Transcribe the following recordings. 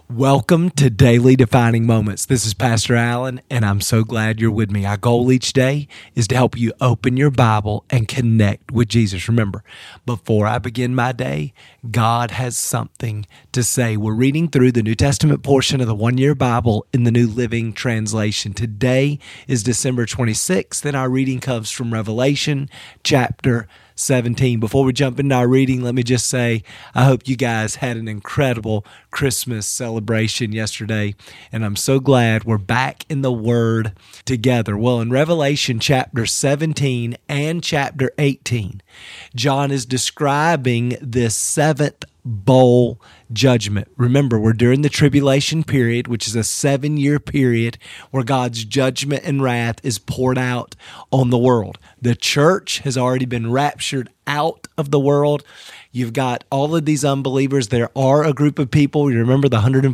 Welcome to Daily Defining Moments. This is Pastor Allen, and I'm so glad you're with me. Our goal each day is to help you open your Bible and connect with Jesus. Remember, before I begin my day, God has something to say. We're reading through the New Testament portion of the one-year Bible in the New Living Translation. Today is December 26th, and our reading comes from Revelation chapter 17. Before we jump into our reading, let me just say, I hope you guys had an incredible Christmas celebration yesterday, and I'm so glad we're back in the Word together. Well, in Revelation chapter 17 and chapter 18, John is describing this seventh bowl judgment. Remember, we're during the tribulation period, which is a 7-year period where God's judgment and wrath is poured out on the world. The church has already been raptured out of the world. You've got all of these unbelievers. There are a group of people, you remember the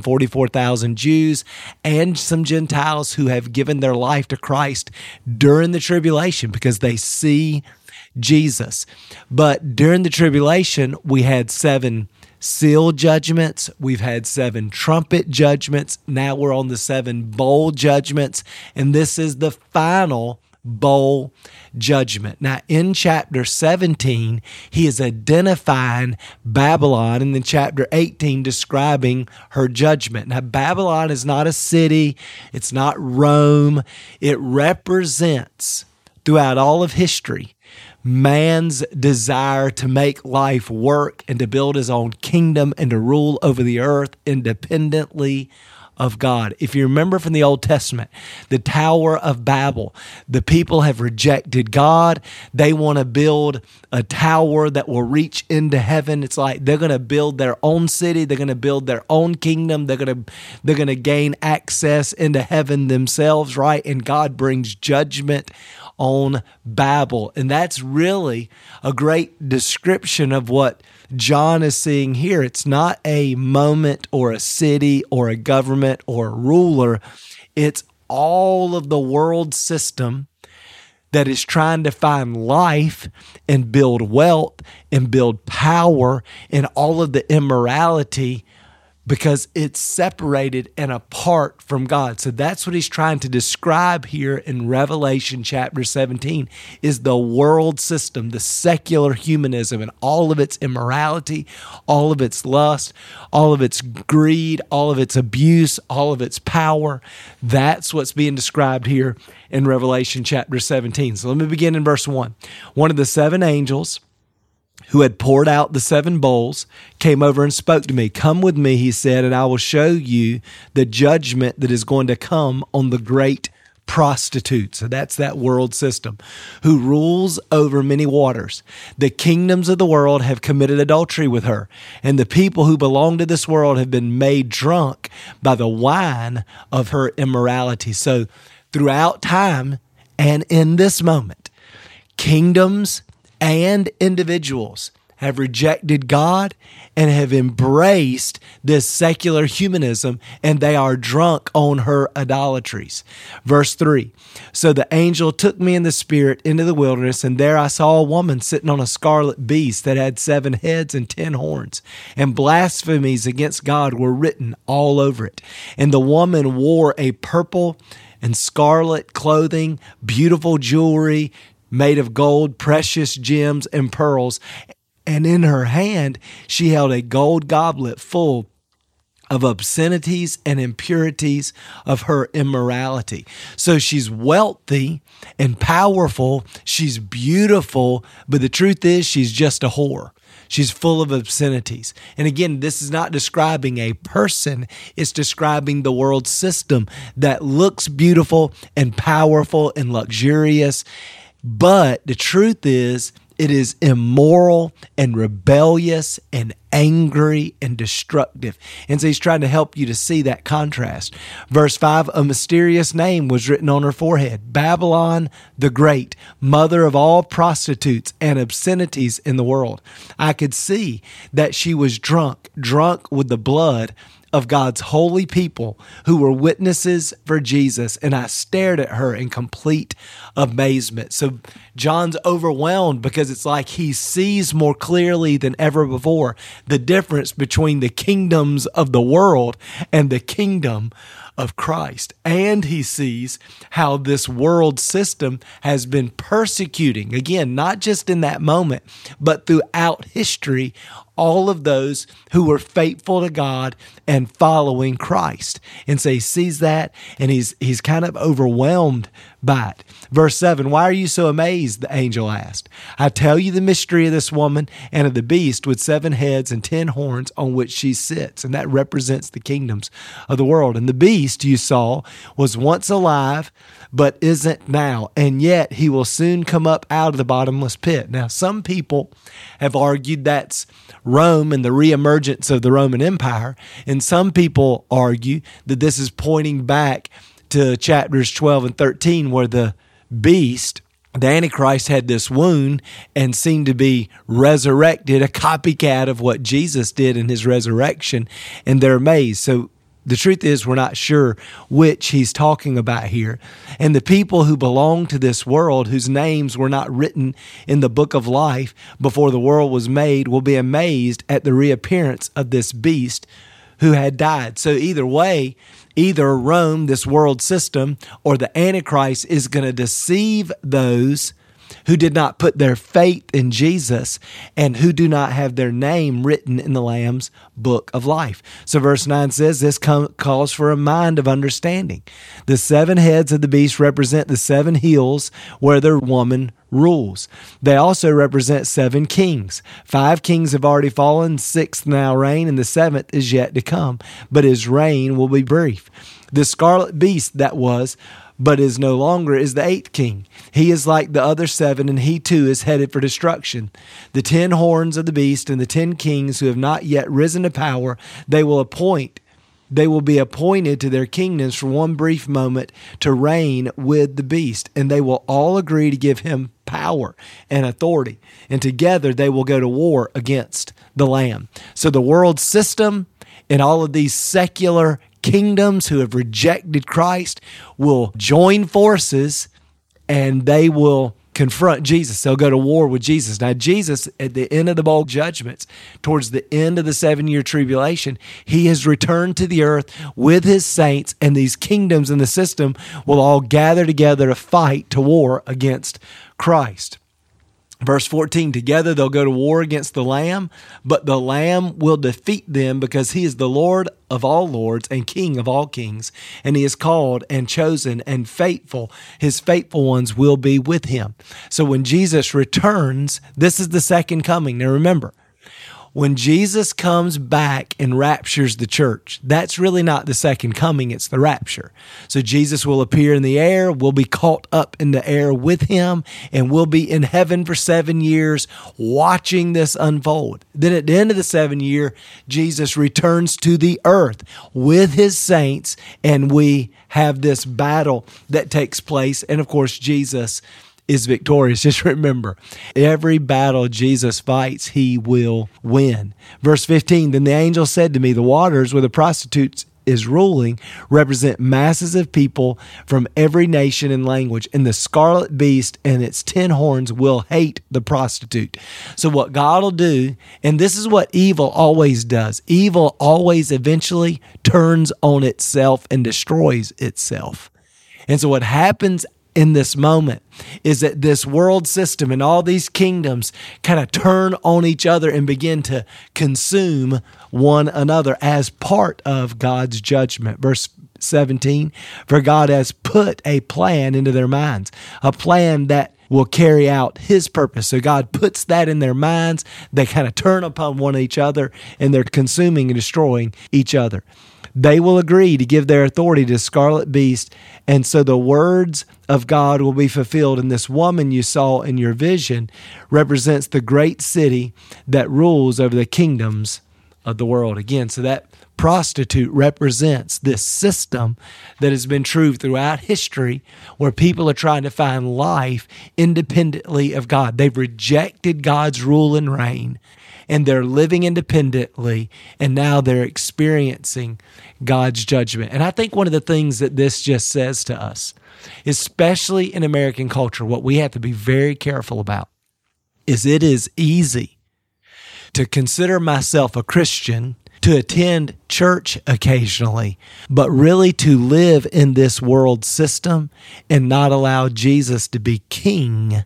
144,000 Jews and some Gentiles who have given their life to Christ during the tribulation because they see Jesus. But during the tribulation, we had 7 seal judgments. We've had 7 trumpet judgments. Now we're on the 7 bowl judgments. And this is the final bowl judgment. Now, in chapter 17, he is identifying Babylon, and then chapter 18 describing her judgment. Now, Babylon is not a city. It's not Rome. It represents, throughout all of history, man's desire to make life work and to build his own kingdom and to rule over the earth independently of God. If you remember from the Old Testament, the Tower of Babel, the people have rejected God. They want to build a tower that will reach into heaven. It's like they're going to build their own city. They're going to build their own kingdom. They're going to gain access into heaven themselves, right? And God brings judgment on Babel. And that's really a great description of what John is seeing here. It's not a moment or a city or a government or a ruler. It's all of the world system that is trying to find life and build wealth and build power and all of the immorality because it's separated and apart from God. So that's what he's trying to describe here in Revelation chapter 17 is the world system, the secular humanism and all of its immorality, all of its lust, all of its greed, all of its abuse, all of its power. That's what's being described here in Revelation chapter 17. So let me begin in verse 1. One of the 7 angels who had poured out the 7 bowls, came over and spoke to me. Come with me, he said, and I will show you the judgment that is going to come on the great prostitute. So that's that world system, who rules over many waters. The kingdoms of the world have committed adultery with her, and the people who belong to this world have been made drunk by the wine of her immorality. So throughout time and in this moment, kingdoms and individuals have rejected God and have embraced this secular humanism, and they are drunk on her idolatries. Verse 3, so the angel took me in the spirit into the wilderness, and there I saw a woman sitting on a scarlet beast that had 7 heads and 10 horns, and blasphemies against God were written all over it. And the woman wore a purple and scarlet clothing, beautiful jewelry, made of gold, precious gems, and pearls. And in her hand, she held a gold goblet full of obscenities and impurities of her immorality. So she's wealthy and powerful. She's beautiful, but the truth is she's just a whore. She's full of obscenities. And again, this is not describing a person. It's describing the world system that looks beautiful and powerful and luxurious. But the truth is, it is immoral and rebellious and angry and destructive. And so he's trying to help you to see that contrast. Verse 5, a mysterious name was written on her forehead, Babylon the Great, mother of all prostitutes and obscenities in the world. I could see that she was drunk with the blood of God's holy people who were witnesses for Jesus, and I stared at her in complete amazement. So John's overwhelmed because it's like he sees more clearly than ever before the difference between the kingdoms of the world and the kingdom of Christ. And he sees how this world system has been persecuting, again, not just in that moment, but throughout history, all of those who were faithful to God and following Christ. And so he sees that, and he's kind of overwhelmed by it. Verse 7, why are you so amazed? The angel asked. I tell you the mystery of this woman and of the beast with 7 heads and 10 horns on which she sits. And that represents the kingdoms of the world. And the beast you saw was once alive, but isn't now. And yet he will soon come up out of the bottomless pit. Now, some people have argued that's Rome and the reemergence of the Roman Empire. And some people argue that this is pointing back to chapters 12 and 13, where the beast, the Antichrist, had this wound and seemed to be resurrected, a copycat of what Jesus did in his resurrection. And they're amazed. So the truth is, we're not sure which he's talking about here. And the people who belong to this world, whose names were not written in the book of life before the world was made, will be amazed at the reappearance of this beast who had died. So either way, either Rome, this world system, or the Antichrist is going to deceive those who did not put their faith in Jesus and who do not have their name written in the Lamb's book of life. So verse 9 says this calls for a mind of understanding. The 7 heads of the beast represent the 7 hills where the woman rules. They also represent 7 kings. 5 kings have already fallen, 6 now reign, and the 7th is yet to come, but his reign will be brief. The scarlet beast that was, but is no longer, is the 8th king. He is like the other 7, and he too is headed for destruction. The 10 horns of the beast and the 10 kings who have not yet risen to power, they will be appointed to their kingdoms for one brief moment to reign with the beast, and they will all agree to give him power and authority, and together they will go to war against the Lamb. So the world system and all of these secular kingdoms who have rejected Christ will join forces, and they will confront Jesus. They'll go to war with Jesus. Now, Jesus, at the end of the bowl judgments, towards the end of the 7-year tribulation, he has returned to the earth with his saints, and these kingdoms in the system will all gather together to fight, to war against Christ. Verse 14, together they'll go to war against the Lamb, but the Lamb will defeat them because he is the Lord of all lords and King of all kings, and he is called and chosen and faithful. His faithful ones will be with him. So when Jesus returns, this is the second coming. Now remember, when Jesus comes back and raptures the church, that's really not the second coming, it's the rapture. So Jesus will appear in the air, we'll be caught up in the air with him, and we'll be in heaven for 7 years watching this unfold. Then at the end of the 7 year, Jesus returns to the earth with his saints, and we have this battle that takes place. And of course, Jesus is victorious. Just remember, every battle Jesus fights, he will win. Verse 15, then the angel said to me, the waters where the prostitute is ruling represent masses of people from every nation and language, and the scarlet beast and its 10 horns will hate the prostitute. So what God will do, and this is what evil always does, evil always eventually turns on itself and destroys itself. And so what happens in this moment is that this world system and all these kingdoms kind of turn on each other and begin to consume one another as part of God's judgment. Verse 17, for God has put a plan into their minds, a plan that will carry out his purpose. So God puts that in their minds. They kind of turn upon one each other, and they're consuming and destroying each other. They will agree to give their authority to the scarlet beast, and so the words of God will be fulfilled. And this woman you saw in your vision represents the great city that rules over the kingdoms of the world. Again, so that prostitute represents this system that has been true throughout history, where people are trying to find life independently of God. They've rejected God's rule and reign, and they're living independently, and now they're experiencing God's judgment. And I think one of the things that this just says to us, especially in American culture, what we have to be very careful about is it is easy to consider myself a Christian, to attend church occasionally, but really to live in this world system and not allow Jesus to be king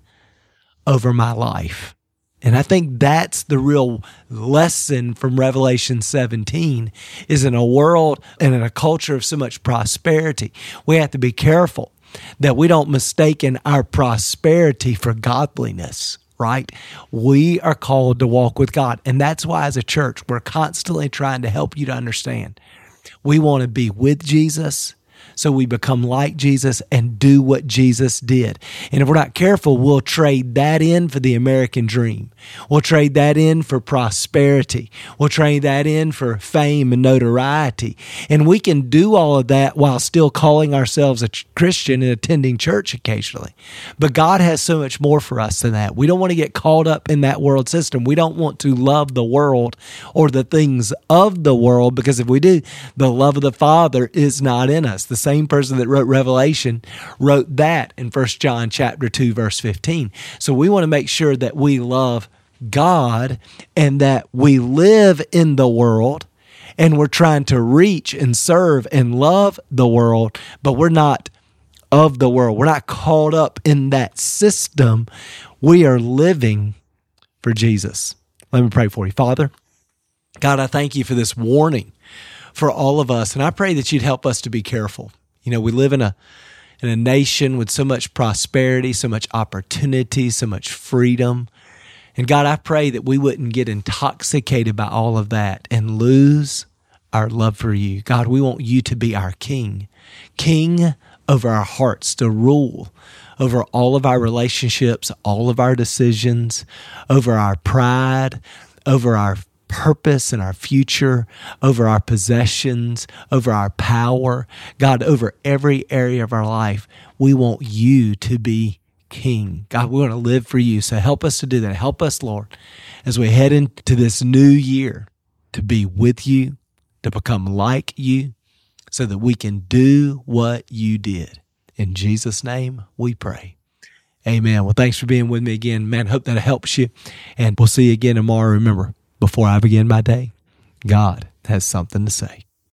over my life. And I think that's the real lesson from Revelation 17, is in a world and in a culture of so much prosperity, we have to be careful that we don't mistake our prosperity for godliness, right? We are called to walk with God. And that's why as a church, we're constantly trying to help you to understand. We want to be with Jesus so we become like Jesus and do what Jesus did. And if we're not careful, we'll trade that in for the American dream. We'll trade that in for prosperity. We'll trade that in for fame and notoriety. And we can do all of that while still calling ourselves a Christian and attending church occasionally. But God has so much more for us than that. We don't want to get caught up in that world system. We don't want to love the world or the things of the world, because if we do, the love of the Father is not in us. The same person that wrote Revelation wrote that in 1 John chapter 2, verse 15. So we want to make sure that we love God and that we live in the world and we're trying to reach and serve and love the world, but we're not of the world. We're not caught up in that system. We are living for Jesus. Let me pray for you. Father, God, I thank you for this warning for all of us. And I pray that you'd help us to be careful. You know, we live in a nation with so much prosperity, so much opportunity, so much freedom. And God, I pray that we wouldn't get intoxicated by all of that and lose our love for you. God, we want you to be our king over our hearts, to rule over all of our relationships, all of our decisions, over our pride, over our purpose and our future, over our possessions, over our power. God, over every area of our life, we want you to be king. God, we want to live for you. So help us to do that. Help us, Lord, as we head into this new year, to be with you, to become like you, so that we can do what you did. In Jesus' name we pray. Amen. Well, thanks for being with me again, man. Hope that helps you. And we'll see you again tomorrow. Remember, before I begin my day, God has something to say.